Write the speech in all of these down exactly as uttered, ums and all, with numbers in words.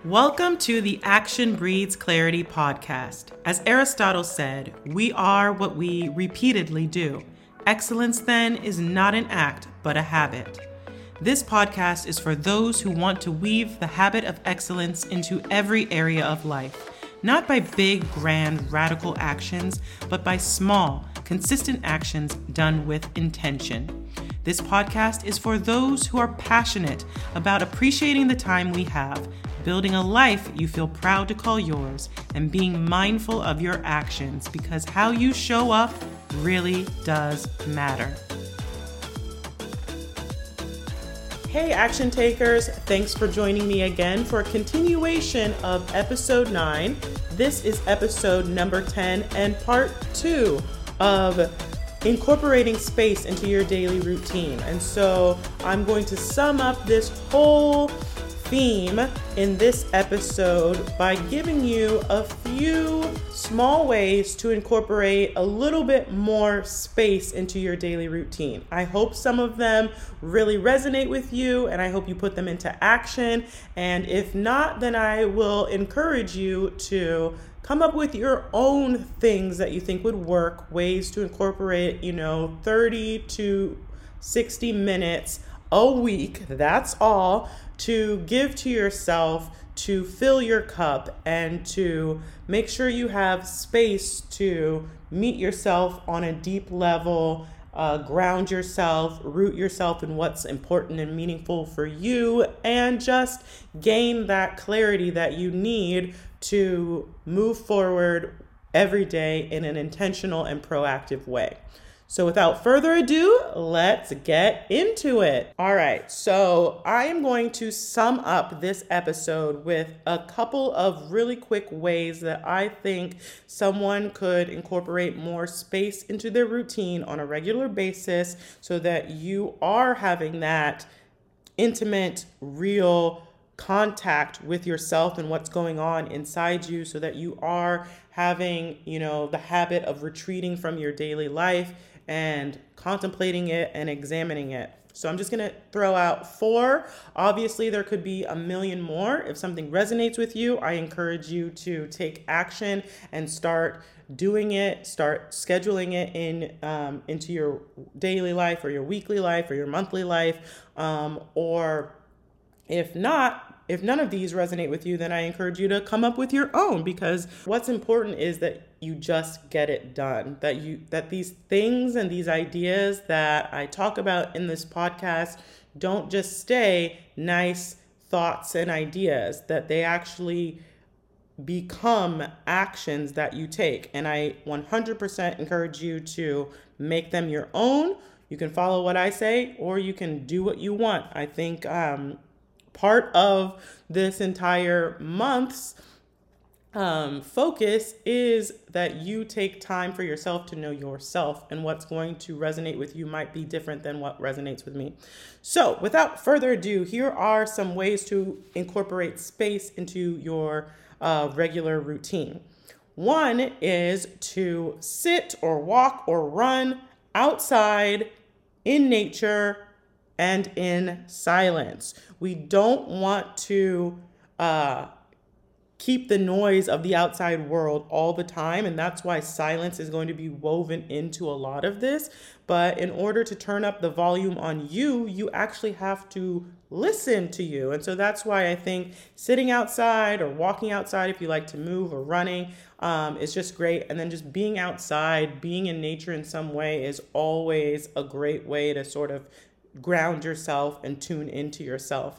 Welcome to the Action Breeds Clarity podcast. As Aristotle said, we are what we repeatedly do. Excellence, then, is not an act, but a habit. This podcast is for those who want to weave the habit of excellence into every area of life, not by big, grand, radical actions, but by small, consistent actions done with intention. This podcast is for those who are passionate about appreciating the time we have, building a life you feel proud to call yours, and being mindful of your actions because how you show up really does matter. Hey action takers, thanks for joining me again for a continuation of episode nine. This is episode number ten and part two of incorporating space into your daily routine. And so I'm going to sum up this whole theme in this episode by giving you a few small ways to incorporate a little bit more space into your daily routine. I hope some of them really resonate with you and I hope you put them into action. And if not, then I will encourage you to come up with your own things that you think would work, ways to incorporate, you know, thirty to sixty minutes a week, that's all, to give to yourself, to fill your cup, and to make sure you have space to meet yourself on a deep level, uh, ground yourself, root yourself in what's important and meaningful for you, and just gain that clarity that you need to move forward every day in an intentional and proactive way. So without further ado, let's get into it. All right, so I am going to sum up this episode with a couple of really quick ways that I think someone could incorporate more space into their routine on a regular basis so that you are having that intimate, real contact with yourself and what's going on inside you so that you are having, you know, the habit of retreating from your daily life and contemplating it and examining it. So I'm just going to throw out four. Obviously, there could be a million more. If something resonates with you, I encourage you to take action and start doing it, start scheduling it in um, into your daily life or your weekly life or your monthly life. Um, or if not, if none of these resonate with you, then I encourage you to come up with your own, because what's important is that you just get it done, that you that these things and these ideas that I talk about in this podcast don't just stay nice thoughts and ideas, that they actually become actions that you take. And I one hundred percent encourage you to make them your own. You can follow what I say, or you can do what you want. I think um, part of this entire month's um, focus is that you take time for yourself to know yourself, and what's going to resonate with you might be different than what resonates with me. So without further ado, here are some ways to incorporate space into your uh, regular routine. One is to sit or walk or run outside in nature and in silence. We don't want to uh, keep the noise of the outside world all the time, and that's why silence is going to be woven into a lot of this. But in order to turn up the volume on you, you actually have to listen to you. And so that's why I think sitting outside or walking outside, if you like to move, or running, um, is just great. And then just being outside, being in nature in some way is always a great way to sort of ground yourself and tune into yourself.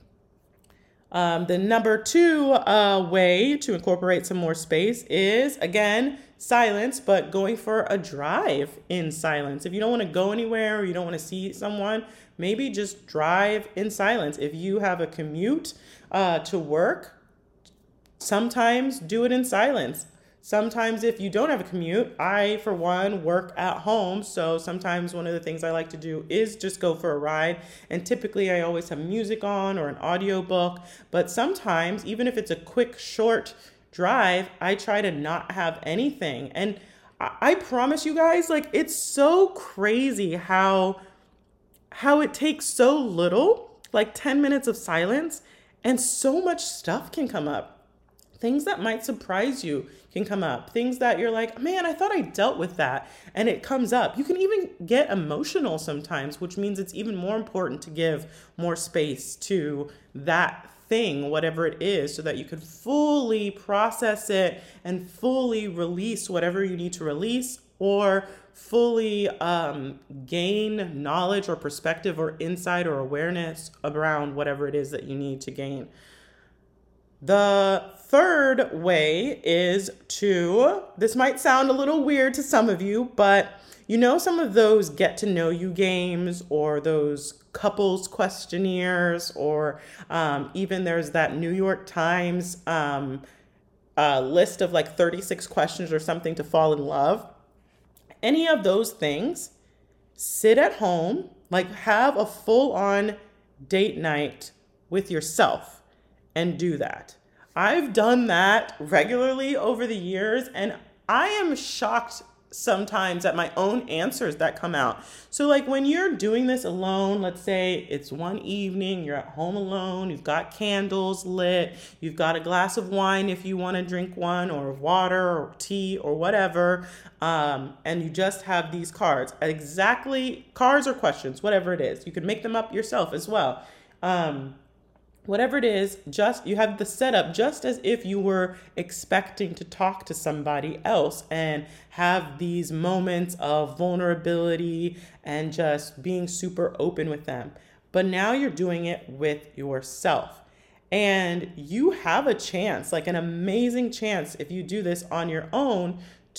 Um, the number two uh, way to incorporate some more space is, again, silence, but going for a drive in silence. If you don't want to go anywhere or you don't want to see someone, maybe just drive in silence. If you have a commute uh, to work, sometimes do it in silence. Sometimes if you don't have a commute, I, for one, work at home. So sometimes one of the things I like to do is just go for a ride. And typically I always have music on or an audiobook. But sometimes, even if it's a quick, short drive, I try to not have anything. And I, I promise you guys, like, it's so crazy how, how it takes so little, like ten minutes of silence, And so much stuff can come up. Things that might surprise you can come up. Things that you're like, man, I thought I dealt with that. And it comes up. You can even get emotional sometimes, which means it's even more important to give more space to that thing, whatever it is, so that you can fully process it and fully release whatever you need to release, or fully um, gain knowledge or perspective or insight or awareness around whatever it is that you need to gain. The third way is to, this might sound a little weird to some of you, but you know, some of those get to know you games, or those couples questionnaires, or um, even there's that New York Times um, uh, list of like thirty-six questions or something to fall in love. Any of those things, sit at home, like have a full-on date night with yourself and do that. I've done that regularly over the years, and I am shocked sometimes at my own answers that come out. So like when you're doing this alone, let's say it's one evening, you're at home alone, you've got candles lit, you've got a glass of wine if you want to drink one, or water or tea or whatever, um, and you just have these cards. Exactly, cards or questions, whatever it is. You can make them up yourself as well. Um, Whatever it is, just you have the setup just as if you were expecting to talk to somebody else and have these moments of vulnerability and just being super open with them. But now you're doing it with yourself. And you have a chance, like an amazing chance, if you do this on your own,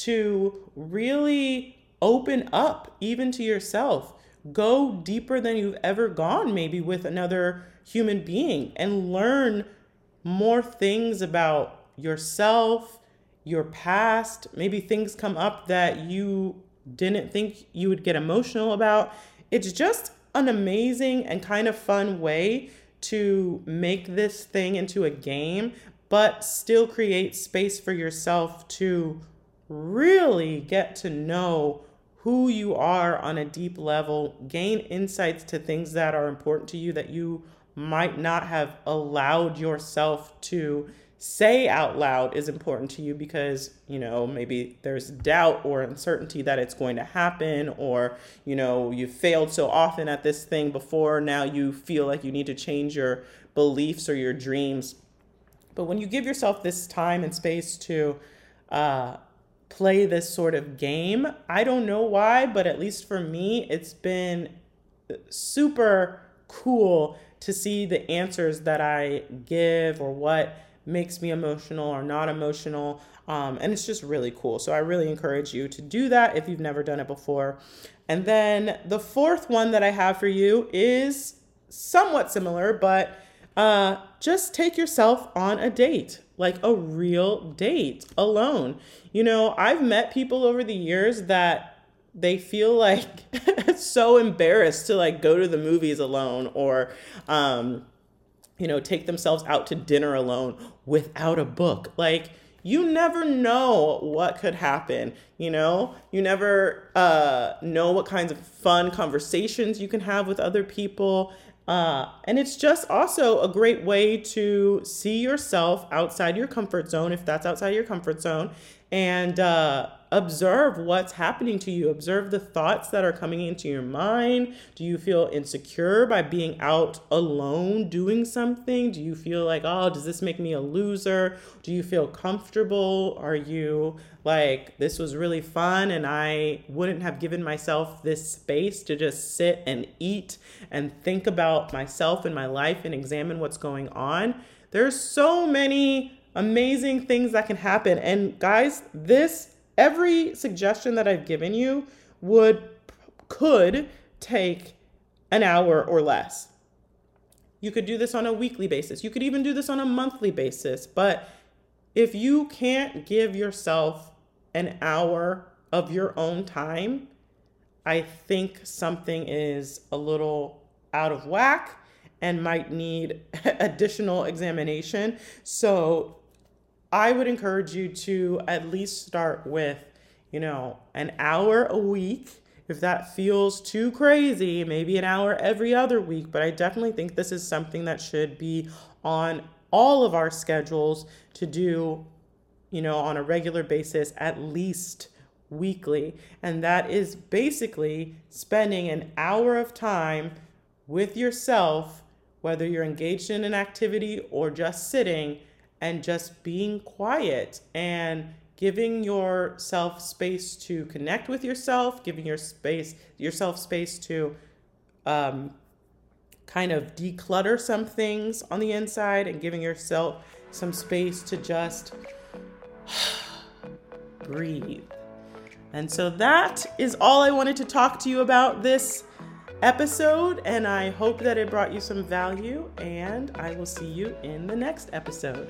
to really open up even to yourself. Go deeper than you've ever gone, maybe with another human being, and learn more things about yourself, your past. Maybe things come up that you didn't think you would get emotional about. It's just an amazing and kind of fun way to make this thing into a game, but still create space for yourself to really get to know who you are on a deep level, gain insights to things that are important to you that you might not have allowed yourself to say out loud is important to you because, you know, maybe there's doubt or uncertainty that it's going to happen, or, you know, you failed so often at this thing before, now you feel like you need to change your beliefs or your dreams. But when you give yourself this time and space to uh, play this sort of game, I don't know why, but at least for me, it's been super cool to see the answers that I give, or what makes me emotional or not emotional. Um, and it's just really cool. So I really encourage you to do that if you've never done it before. And then the fourth one that I have for you is somewhat similar, but uh, just take yourself on a date, like a real date alone. You know, I've met people over the years that they feel like so embarrassed to like go to the movies alone, or, um, you know, take themselves out to dinner alone without a book. Like, you never know what could happen. You know, you never uh, know what kinds of fun conversations you can have with other people. Uh, and it's just also a great way to see yourself outside your comfort zone, if that's outside your comfort zone, and uh, observe what's happening to you. Observe the thoughts that are coming into your mind. Do you feel insecure by being out alone doing something? Do you feel like, oh, does this make me a loser? Do you feel comfortable? Are you like, this was really fun and I wouldn't have given myself this space to just sit and eat and think about myself and my life and examine what's going on? There's so many amazing things that can happen. And guys, this, every suggestion that I've given you would, could take an hour or less. You could do this on a weekly basis. You could even do this on a monthly basis. But if you can't give yourself an hour of your own time, I think something is a little out of whack and might need additional examination. So I would encourage you to at least start with, you know, an hour a week. If that feels too crazy, maybe an hour every other week, but I definitely think this is something that should be on all of our schedules to do, you know, on a regular basis, at least weekly. And that is basically spending an hour of time with yourself, whether you're engaged in an activity or just sitting, and just being quiet and giving yourself space to connect with yourself, giving your space, yourself space to um, kind of declutter some things on the inside, and giving yourself some space to just breathe. And so that is all I wanted to talk to you about this episode, and I hope that it brought you some value, and I will see you in the next episode.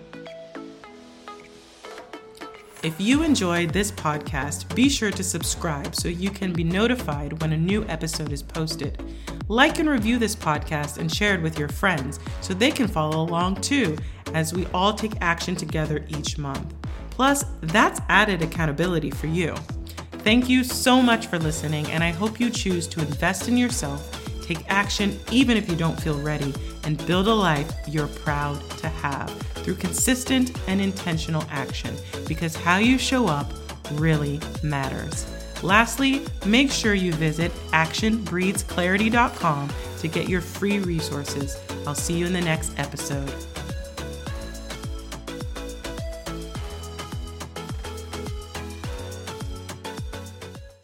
If you enjoyed this podcast, be sure to subscribe so you can be notified when a new episode is posted. Like and review this podcast and share it with your friends so they can follow along too, as we all take action together each month. Plus, that's added accountability for you. Thank you so much for listening, and I hope you choose to invest in yourself, take action even if you don't feel ready, and build a life you're proud to have through consistent and intentional action, because how you show up really matters. Lastly, make sure you visit action breeds clarity dot com to get your free resources. I'll see you in the next episode.